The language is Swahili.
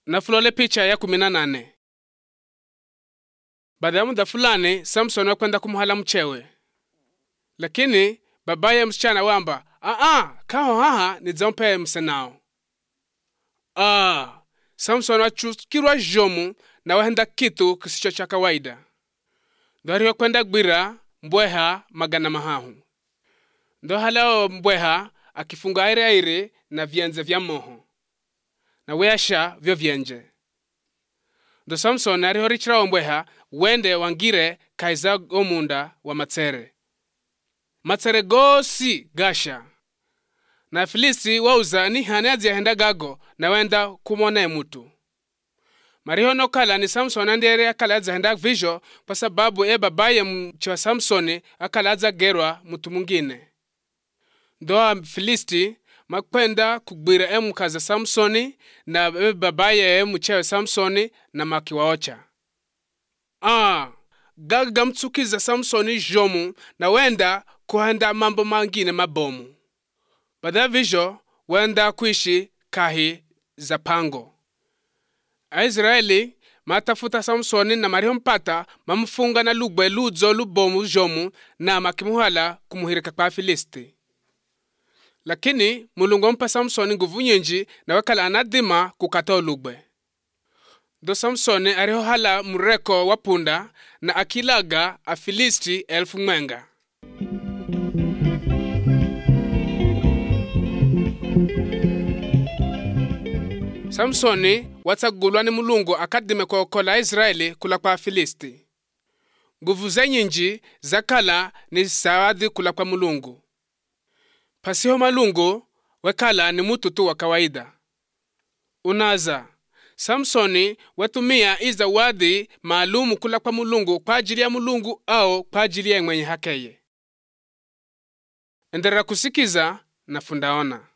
Na fulole picha ya 18. Baada ya muda fulani Samson wakwenda kumhala mchewe. Lakini babaye msichana wamba, kao haha nizompe msenao. Samson wachukirwa jomu na wahenda kitu kisicho cha kawaida. Dhari wakwenda gbira mbweha magana mahahu. Ndo halao mbweha akifunga aire na vienze vya moho. Na weasha vyo vienje. Ndo Samson arihorichira mbweha wende wangire kaiza omunda wa matsere. Matsere gosi gasha. Na Filisti wauza ni hanazi ya henda gago na wenda kumone mutu. Mariho no kala ni Samson andere akala za henda vijo kwa sababu babaye mchiwa Samsoni akala za gerwa mutu mungine. Ndo Filisti makwenda kugbira mkaza Samsoni na babaye mchiwa Samsoni na makiwaocha. Gaga mtsukiza Samsoni jomu na wenda kuhenda mambo mangine mabomu. Baada vijo wenda kuishi kahi za pango. Aisraeli matafuta Samsoni na mariho mpata mamfunga na lugbe ludzo lubomu jomu na makimuhala kumuhirika kwa Filisti. Lakini Mulungu mpa Samsoni nguvu nyingi na wakala anadima kukata lugbe. Do Samsoni ariho hala mureko wapunda na akilaga a Filisti 1000 mwenga. Samsoni watsagulwa ni Mulungu akadime kuokola Israeli kula kwa Filisti. Nguvu za nyingi zakala ni sawadhi kula kwa Mulungu. Pasiho malungu wekala ni mututu wa kawaida. Unaza Samsoni watumia izawadi maalumu kula kwa Mulungu kwa ajili ya Mulungu au kwa ajili ya mwenye hakeye. Endera kusikiza na fundaona.